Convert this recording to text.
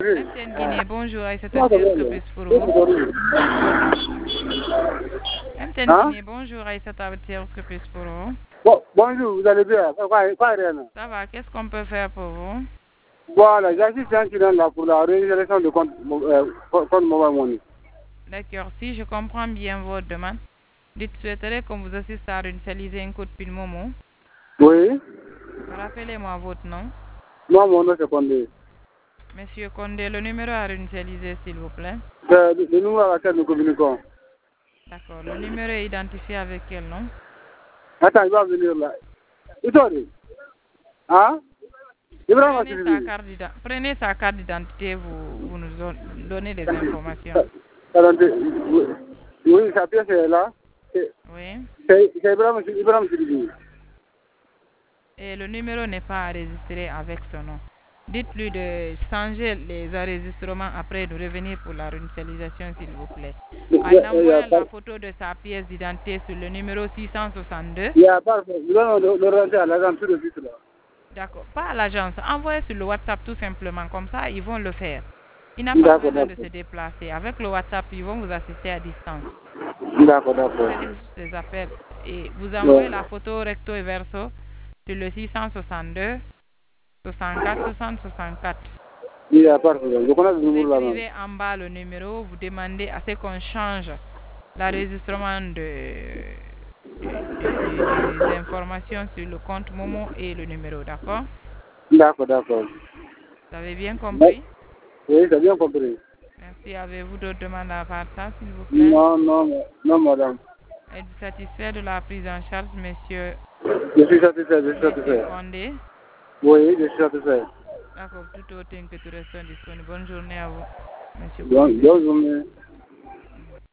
MTN Guinée, bonjour, Aïssata Diop, que puis pour vous? MTN Guinée, bonjour, Aïssata Diop, que puis pour vous? Bonjour, vous allez bien? Ça va, qu'est-ce qu'on peut faire pour vous? Voilà, j'assiste un client là pour la résolution de compte mobile money. D'accord, si je comprends bien votre demande, dites souhaiterez qu'on vous assiste à réinitialiser un code PIN Momo. Oui. Rappelez-moi votre nom. Moi, mon nom c'est Condé. Monsieur Condé, le numéro à réinitialiser, s'il vous plaît. Le numéro à laquelle nous communiquons. D'accord, le numéro est identifié avec quel nom? Attends, il va venir là. Itori. Hein? Prenez sa carte d'identité, vous nous donnez des informations. Oui, sa pièce est là. Oui. C'est Ibrahim Sidi. Et le numéro n'est pas enregistré avec son nom. Dites-lui de changer les enregistrements après de revenir pour la réinitialisation, s'il vous plaît. En envoyant la photo de sa pièce d'identité sur le numéro 662. Il y a pas, nous allons le rentrer à l'agence tout de suite là. D'accord, pas à l'agence. Envoyez sur le WhatsApp tout simplement. Comme ça, ils vont le faire. Il n'a pas besoin de se déplacer. Avec le WhatsApp, ils vont vous assister à distance. D'accord. Vous faites juste des appels. Et vous envoyez la photo recto et verso sur le 662 64 60 64. Il n'y a pas de problème. Je connais le numéro là. Vous écrivez en bas le numéro, vous demandez à ce qu'on change l'enregistrement des informations sur le compte Momo et le numéro, d'accord? D'accord. Vous avez bien compris? Oui, j'ai bien compris. Merci. Avez-vous d'autres demandes à part ça, s'il vous plaît? Non, madame. Êtes-vous satisfait de la prise en charge, monsieur? Je suis satisfait. Condé? Oui, je suis satisfait. D'accord, tout autre que tout reste disponible. Bonne journée à vous, monsieur. Bonne journée.